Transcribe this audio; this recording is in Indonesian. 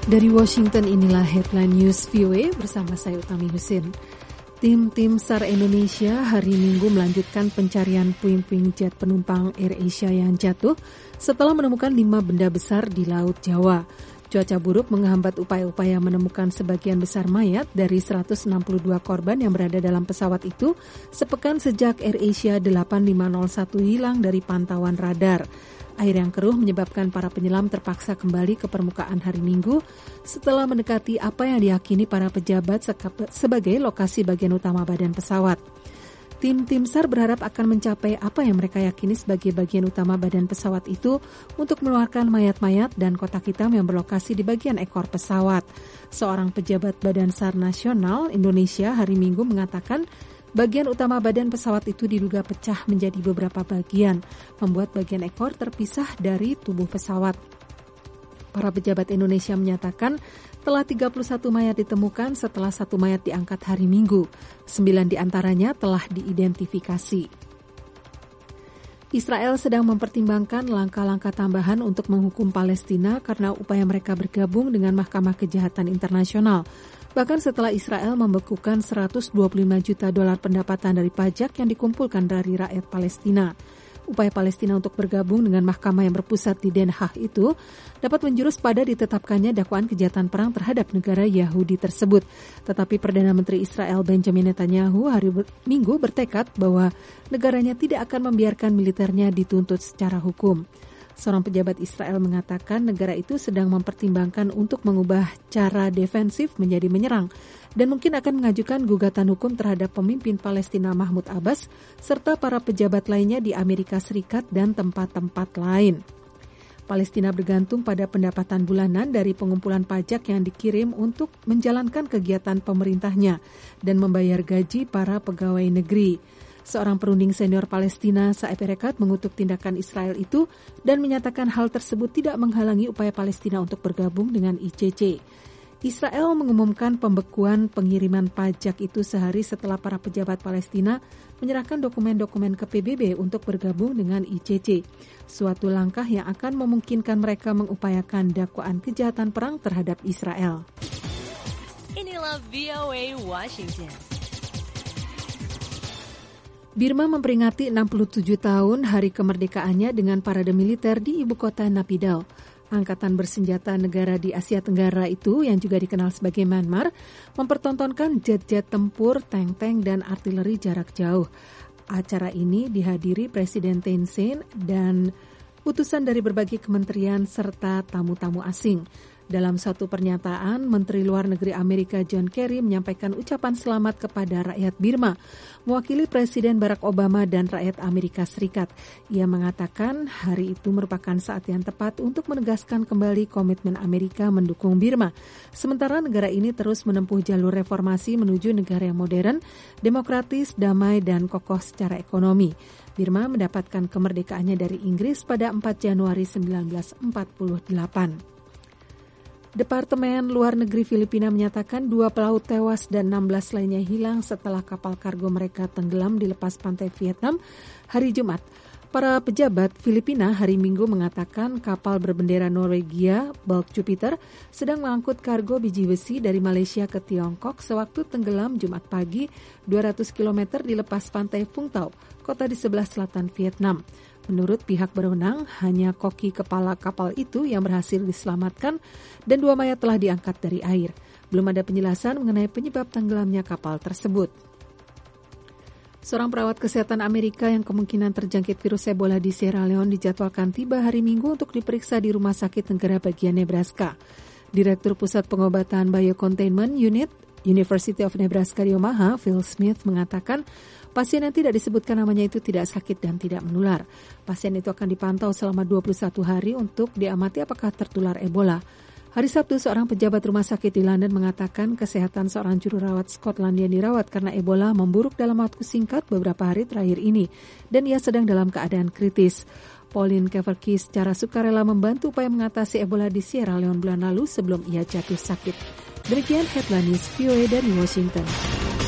Dari Washington, inilah Headline News VOA bersama saya Utami Husin. Tim SAR Indonesia hari Minggu melanjutkan pencarian puing-puing jet penumpang AirAsia yang jatuh setelah menemukan 5 benda besar di Laut Jawa. Cuaca buruk menghambat upaya-upaya menemukan sebagian besar mayat dari 162 korban yang berada dalam pesawat itu sepekan sejak AirAsia 8501 hilang dari pantauan radar. Air yang keruh menyebabkan para penyelam terpaksa kembali ke permukaan hari Minggu setelah mendekati apa yang diyakini para pejabat sebagai lokasi bagian utama badan pesawat. Tim SAR berharap akan mencapai apa yang mereka yakini sebagai bagian utama badan pesawat itu untuk mengeluarkan mayat-mayat dan kotak hitam yang berlokasi di bagian ekor pesawat. Seorang pejabat Badan SAR Nasional Indonesia hari Minggu mengatakan bagian utama badan pesawat itu diduga pecah menjadi beberapa bagian, membuat bagian ekor terpisah dari tubuh pesawat. Para pejabat Indonesia menyatakan telah 31 mayat ditemukan setelah 1 mayat diangkat hari Minggu. 9 diantaranya telah diidentifikasi. Israel sedang mempertimbangkan langkah-langkah tambahan untuk menghukum Palestina karena upaya mereka bergabung dengan Mahkamah Kejahatan Internasional. Bahkan setelah Israel membekukan $125 juta pendapatan dari pajak yang dikumpulkan dari rakyat Palestina. Upaya Palestina untuk bergabung dengan mahkamah yang berpusat di Den Haag itu dapat menjurus pada ditetapkannya dakwaan kejahatan perang terhadap negara Yahudi tersebut. Tetapi Perdana Menteri Israel Benjamin Netanyahu hari Minggu bertekad bahwa negaranya tidak akan membiarkan militernya dituntut secara hukum. Seorang pejabat Israel mengatakan negara itu sedang mempertimbangkan untuk mengubah cara defensif menjadi menyerang dan mungkin akan mengajukan gugatan hukum terhadap pemimpin Palestina Mahmud Abbas serta para pejabat lainnya di Amerika Serikat dan tempat-tempat lain. Palestina bergantung pada pendapatan bulanan dari pengumpulan pajak yang dikirim untuk menjalankan kegiatan pemerintahnya dan membayar gaji para pegawai negeri. Seorang perunding senior Palestina, Saeb Erekat, mengutuk tindakan Israel itu dan menyatakan hal tersebut tidak menghalangi upaya Palestina untuk bergabung dengan ICC. Israel mengumumkan pembekuan pengiriman pajak itu sehari setelah para pejabat Palestina menyerahkan dokumen-dokumen ke PBB untuk bergabung dengan ICC. Suatu langkah yang akan memungkinkan mereka mengupayakan dakwaan kejahatan perang terhadap Israel. Inilah VOA Washington. Birma memperingati 67 tahun hari kemerdekaannya dengan parade militer di ibu kota Naypyidaw. Angkatan bersenjata negara di Asia Tenggara itu, yang juga dikenal sebagai Myanmar, mempertontonkan jet-jet tempur, tank-tank, dan artileri jarak jauh. Acara ini dihadiri Presiden Thein Sein dan utusan dari berbagai kementerian serta tamu-tamu asing. Dalam satu pernyataan, Menteri Luar Negeri Amerika John Kerry menyampaikan ucapan selamat kepada rakyat Birma, mewakili Presiden Barack Obama dan rakyat Amerika Serikat. Ia mengatakan hari itu merupakan saat yang tepat untuk menegaskan kembali komitmen Amerika mendukung Birma. Sementara negara ini terus menempuh jalur reformasi menuju negara yang modern, demokratis, damai, dan kokoh secara ekonomi. Birma mendapatkan kemerdekaannya dari Inggris pada 4 Januari 1948. Departemen Luar Negeri Filipina menyatakan 2 pelaut tewas dan 16 lainnya hilang setelah kapal kargo mereka tenggelam di lepas pantai Vietnam hari Jumat. Para pejabat Filipina hari Minggu mengatakan kapal berbendera Norwegia, Bulk Jupiter, sedang mengangkut kargo biji besi dari Malaysia ke Tiongkok sewaktu tenggelam Jumat pagi 200 km di lepas pantai Vung Tau, kota di sebelah selatan Vietnam. Menurut pihak berwenang, hanya koki kepala kapal itu yang berhasil diselamatkan dan 2 mayat telah diangkat dari air. Belum ada penjelasan mengenai penyebab tenggelamnya kapal tersebut. Seorang perawat kesehatan Amerika yang kemungkinan terjangkit virus Ebola di Sierra Leone dijadwalkan tiba hari Minggu untuk diperiksa di Rumah Sakit Negara bagian Nebraska. Direktur Pusat Pengobatan Biocontainment Unit, University of Nebraska di Omaha, Phil Smith, mengatakan pasien yang tidak disebutkan namanya itu tidak sakit dan tidak menular. Pasien itu akan dipantau selama 21 hari untuk diamati apakah tertular Ebola. Hari Sabtu, seorang pejabat rumah sakit di London mengatakan kesehatan seorang juru rawat Skotlandia yang dirawat karena Ebola memburuk dalam waktu singkat beberapa hari terakhir ini, dan ia sedang dalam keadaan kritis. Pauline Keverky secara sukarela membantu upaya mengatasi Ebola di Sierra Leone bulan lalu sebelum ia jatuh sakit. Demikian Headline News VOA dari Washington.